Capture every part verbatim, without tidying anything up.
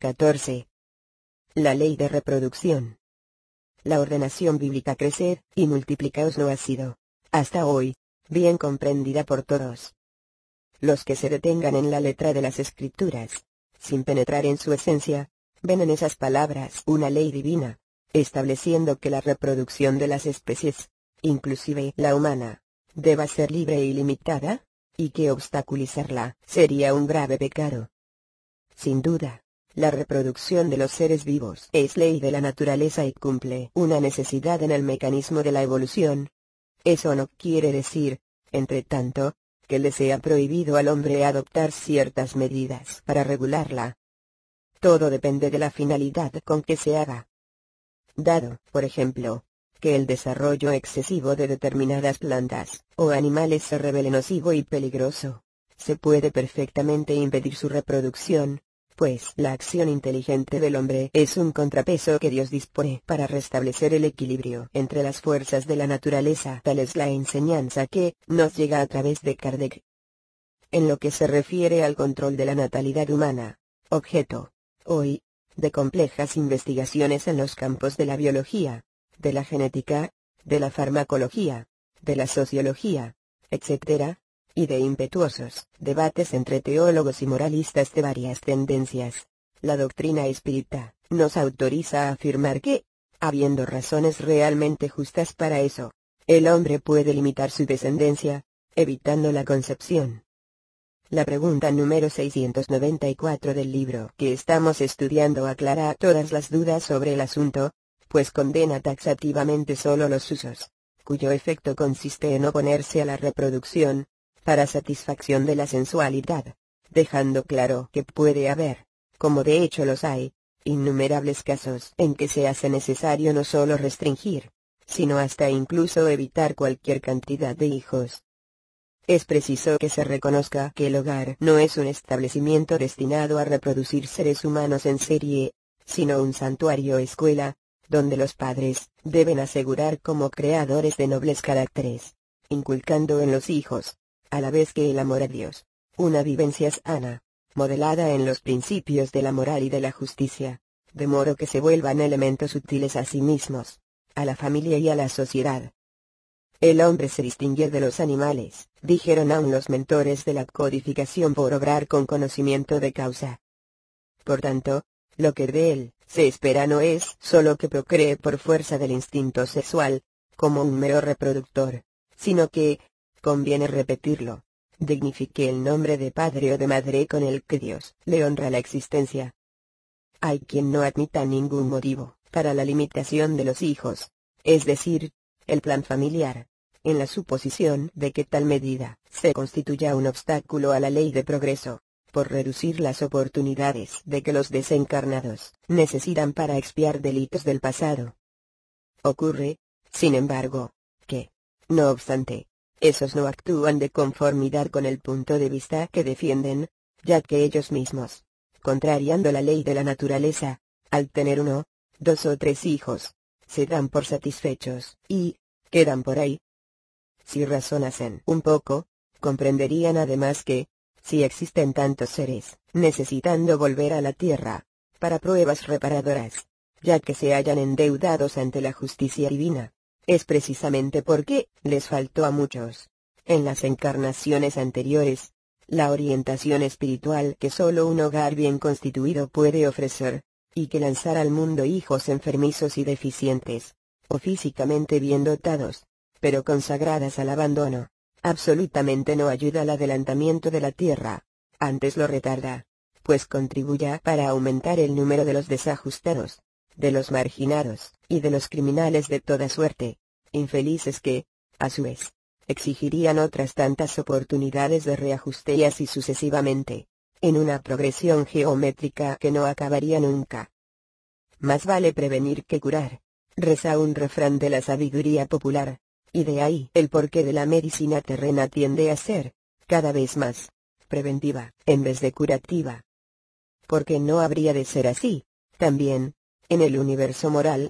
catorce. La ley de reproducción. La ordenación bíblica crecer y multiplicaos no ha sido, hasta hoy, bien comprendida por todos. Los que se detengan en la letra de las Escrituras, sin penetrar en su esencia, ven en esas palabras una ley divina, estableciendo que la reproducción de las especies, inclusive la humana, deba ser libre e ilimitada, y que obstaculizarla sería un grave pecado. Sin duda, la reproducción de los seres vivos es ley de la naturaleza y cumple una necesidad en el mecanismo de la evolución. Eso no quiere decir, entre tanto, que le sea prohibido al hombre adoptar ciertas medidas para regularla. Todo depende de la finalidad con que se haga. Dado, por ejemplo, que el desarrollo excesivo de determinadas plantas o animales se revele nocivo y peligroso, se puede perfectamente impedir su reproducción, pues la acción inteligente del hombre es un contrapeso que Dios dispone para restablecer el equilibrio entre las fuerzas de la naturaleza. Tal es la enseñanza que nos llega a través de Kardec. En lo que se refiere al control de la natalidad humana, objeto, hoy, de complejas investigaciones en los campos de la biología, de la genética, de la farmacología, de la sociología, etcétera, y de impetuosos debates entre teólogos y moralistas de varias tendencias, la doctrina espírita nos autoriza a afirmar que, habiendo razones realmente justas para eso, el hombre puede limitar su descendencia, evitando la concepción. La pregunta número seiscientos noventa y cuatro del libro que estamos estudiando aclara todas las dudas sobre el asunto, pues condena taxativamente solo los usos, cuyo efecto consiste en oponerse a la reproducción, para satisfacción de la sensualidad, dejando claro que puede haber, como de hecho los hay, innumerables casos en que se hace necesario no solo restringir, sino hasta incluso evitar cualquier cantidad de hijos. Es preciso que se reconozca que el hogar no es un establecimiento destinado a reproducir seres humanos en serie, sino un santuario escuela, donde los padres deben asegurar como creadores de nobles caracteres, inculcando en los hijos, a la vez que el amor a Dios, una vivencia sana, modelada en los principios de la moral y de la justicia, de modo que se vuelvan elementos útiles a sí mismos, a la familia y a la sociedad. El hombre se distingue de los animales, dijeron aún los mentores de la codificación, por obrar con conocimiento de causa. Por tanto, lo que de él se espera no es sólo que procree por fuerza del instinto sexual, como un mero reproductor, sino que, conviene repetirlo, dignifique el nombre de padre o de madre con el que Dios le honra la existencia. Hay quien no admita ningún motivo para la limitación de los hijos, es decir, el plan familiar, en la suposición de que tal medida se constituya un obstáculo a la ley de progreso, por reducir las oportunidades de que los desencarnados necesitan para expiar delitos del pasado. Ocurre, sin embargo, que, no obstante, esos no actúan de conformidad con el punto de vista que defienden, ya que ellos mismos, contrariando la ley de la naturaleza, al tener uno, dos o tres hijos, se dan por satisfechos, y, quedan por ahí. Si razonasen un poco, comprenderían además que, si existen tantos seres, necesitando volver a la tierra, para pruebas reparadoras, ya que se hallan endeudados ante la justicia divina, es precisamente porque les faltó a muchos, en las encarnaciones anteriores, la orientación espiritual que solo un hogar bien constituido puede ofrecer, y que lanzar al mundo hijos enfermizos y deficientes, o físicamente bien dotados, pero consagradas al abandono, absolutamente no ayuda al adelantamiento de la tierra, antes lo retarda, pues contribuya para aumentar el número de los desajustados, de los marginados, y de los criminales de toda suerte, infelices que, a su vez, exigirían otras tantas oportunidades de reajuste y así sucesivamente, en una progresión geométrica que no acabaría nunca. Más vale prevenir que curar, reza un refrán de la sabiduría popular, y de ahí el porqué de la medicina terrena tiende a ser, cada vez más, preventiva, en vez de curativa. Porque no habría de ser así, también, en el universo moral.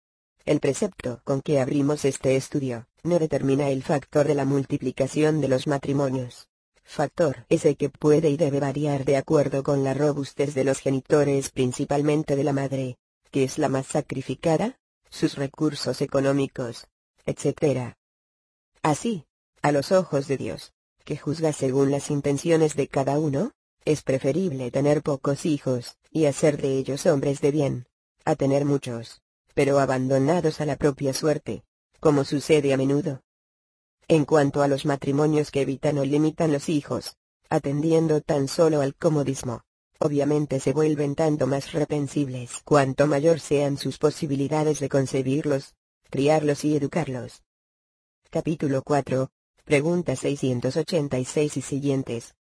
El precepto con que abrimos este estudio, no determina el factor de la multiplicación de los matrimonios, Factor ese que puede y debe variar de acuerdo con la robustez de los genitores, principalmente de la madre, que es la más sacrificada, sus recursos económicos, etcétera. Así, a los ojos de Dios, que juzga según las intenciones de cada uno, es preferible tener pocos hijos, y hacer de ellos hombres de bien, a tener muchos, pero abandonados a la propia suerte, como sucede a menudo. En cuanto a los matrimonios que evitan o limitan los hijos, atendiendo tan solo al comodismo, obviamente se vuelven tanto más reprensibles cuanto mayor sean sus posibilidades de concebirlos, criarlos y educarlos. Capítulo cuatro, pregunta seiscientos ochenta y seis y siguientes.